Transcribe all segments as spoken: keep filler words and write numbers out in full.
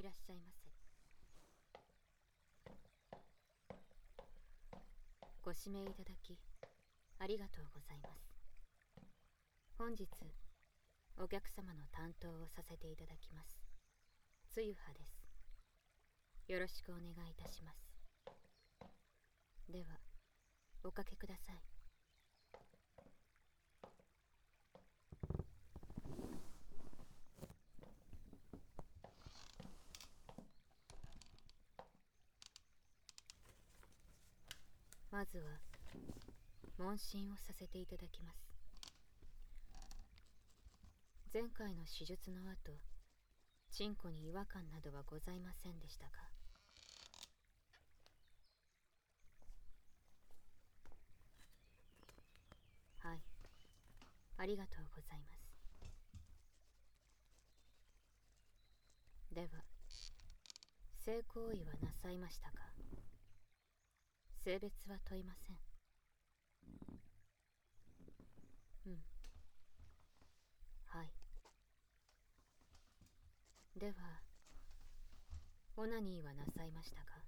らっしゃいませ。ご指名いただきありがとうございます。本日お客様の担当をさせていただきますつゆはです。よろしくお願いいたします。ではおかけください。まずは問診をさせていただきます。前回の手術の後、チンコに違和感などはございませんでしたか？はい、ありがとうございます。では性行為はなさいましたか？性別は問いません。うん、はい。ではオナニーはなさいましたか？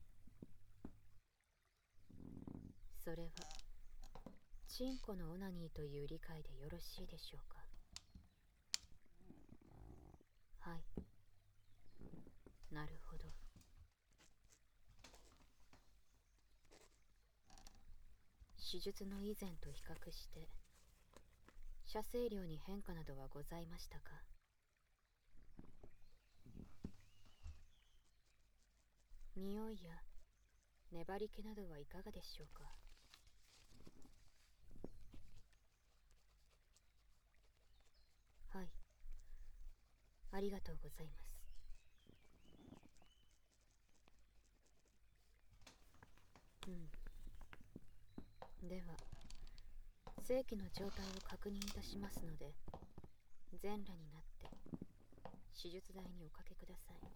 それはチンコのオナニーという理解でよろしいでしょうか？はい、なるほど。手術の以前と比較して射精量に変化などはございましたか？匂いや粘り気などはいかがでしょうか？はい、ありがとうございます。うん、では性器の状態を確認いたしますので、全裸になって手術台におかけください。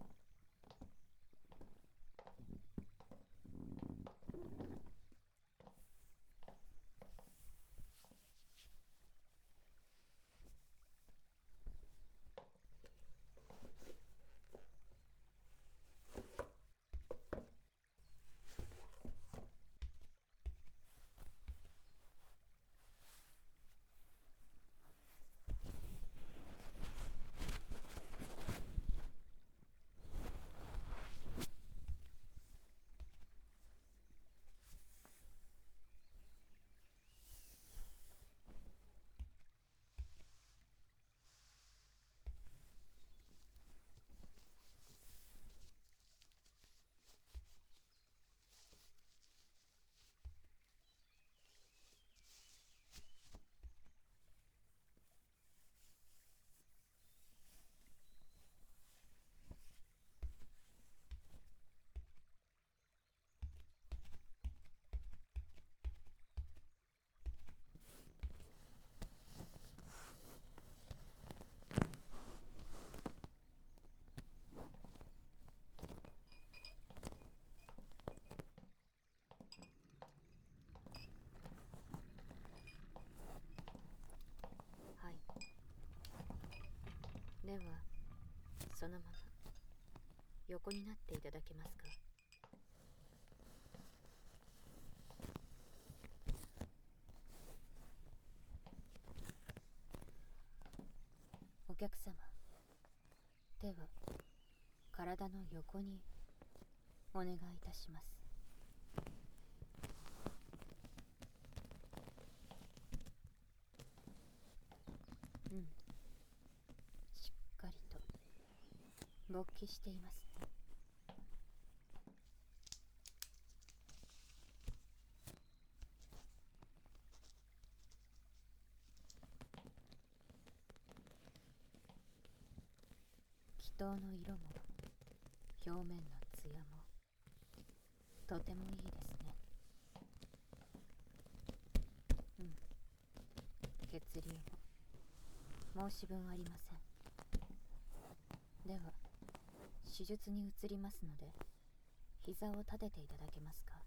はい。ではそのまま横になっていただけますか？お客様、手は体の横にお願いいたします。うん、しっかりと勃起していますね。気筒の色も表面の艶もとてもいいですね。うん、血流も申し分ありません。では手術に移りますので、膝を立てていただけますか？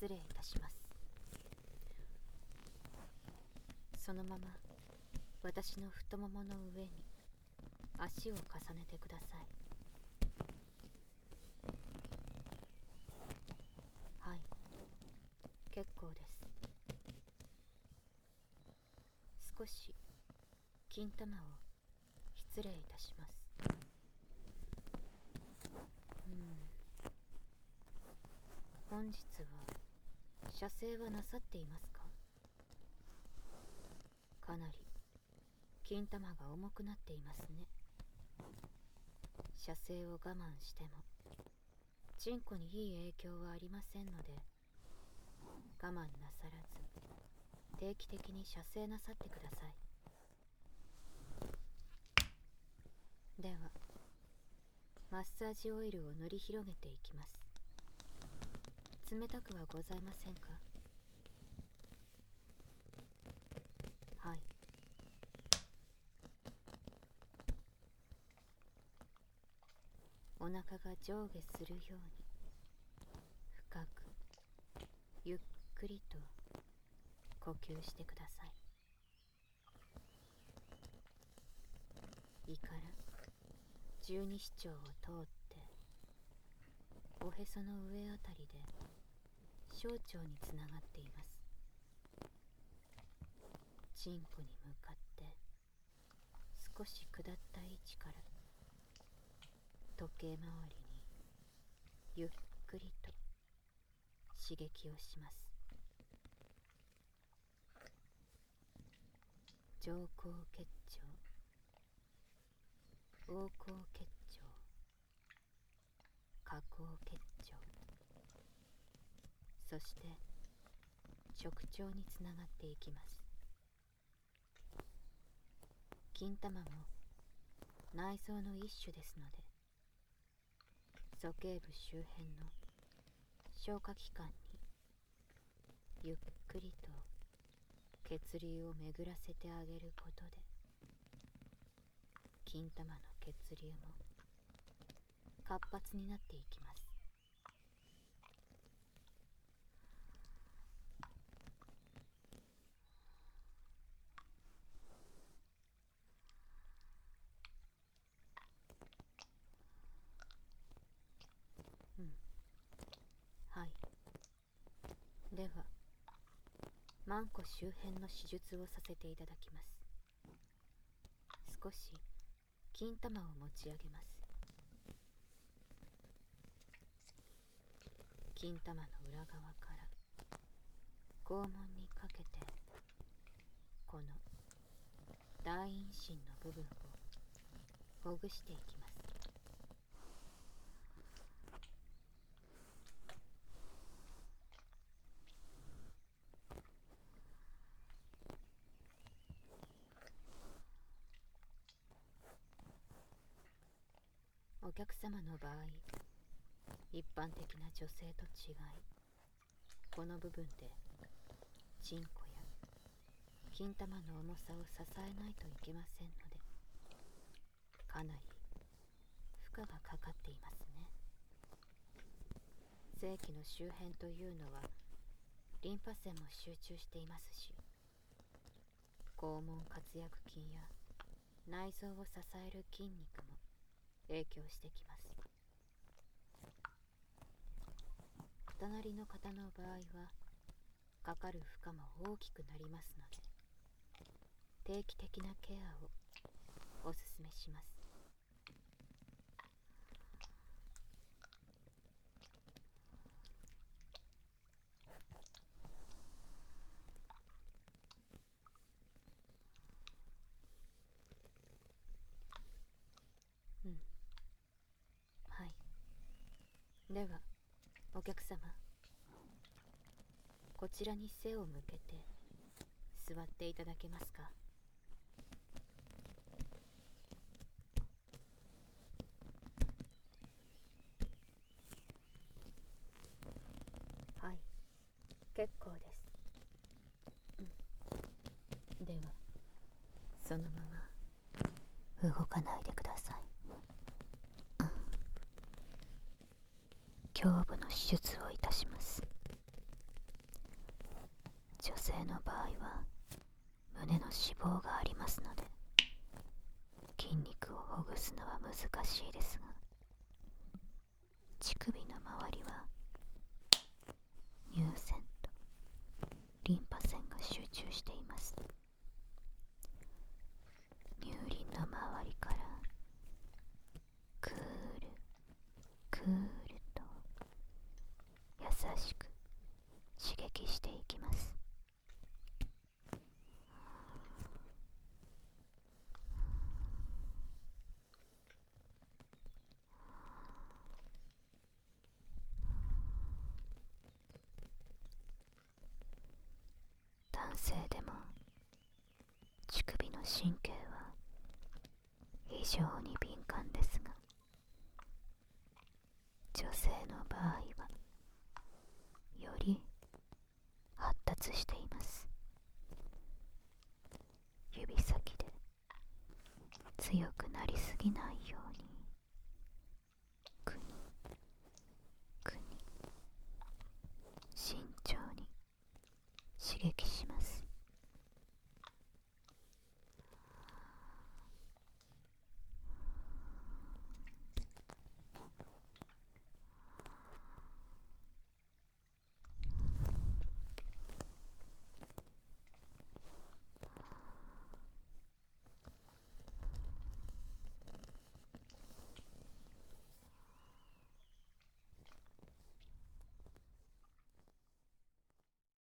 礼いたします。そのまま私の太ももの上に足を重ねてください。はい、結構です。少し金玉を失礼いたします。うん、本日は射精はなさっていますか？かなり金玉が重くなっていますね。射精を我慢してもチンコにいい影響はありませんので、我慢なさらず定期的に射精なさってください。ではマッサージオイルを塗り広げていきます。冷たくはございませんか？はい。お腹が上下するように深くゆっくりと呼吸してください。胃から十二指腸を通っておへその上あたりで小腸につながっています。チンコに向かって少し下った位置から時計回りにゆっくりと刺激をします。上行結腸、横行結腸、下行結腸、そして直腸につながっていきます。金玉も内臓の一種ですので、鼠径部周辺の消化器官にゆっくりと血流を巡らせてあげることで、金玉の血流も活発になっていきます。うん、はい。ではマンコ周辺の手術をさせていただきます。少し金玉を持ち上げます。金玉の裏側から肛門にかけて、この大陰唇の部分をほぐしていきます。お客様の場合、一般的な女性と違い、この部分でチンコや金玉の重さを支えないといけませんので、かなり負荷がかかっていますね。性器の周辺というのはリンパ腺も集中していますし、肛門括約筋や内臓を支える筋肉も影響してきます。隣の方の場合はかかる負荷も大きくなりますので、定期的なケアをおすすめします。うん、はい。ではお客様、こちらに背を向けて座っていただけますか？はい、結構です。うん、ではそのまま動かないでください。うん、胸部の手術をいたします。 脂肪がありますので、筋肉をほぐすのは難しいですが、乳首の周りは乳腺とリンパ腺が集中しています。乳輪の周りからクールクールと優しく刺激していきます。男性でも乳首の神経は非常に